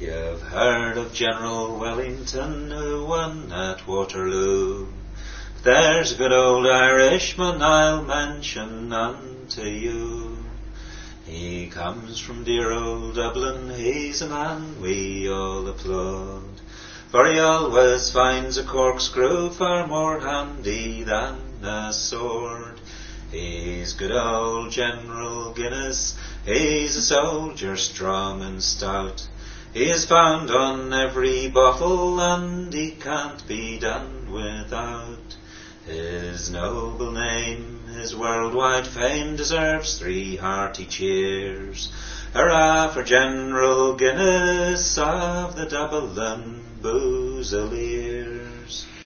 You've heard of General Wellington who won at Waterloo. There's a good old Irishman I'll mention unto you. He comes from dear old Dublin, he's a man we all applaud, for he always finds a corkscrew far more handy than a sword. He's good old General Guinness, he's a soldier strong and stout. He is found on every bottle and he can't be done without. His noble name, his worldwide fame deserves 3 hearty cheers. Hurrah for General Guinness of the Dublin Booziliers.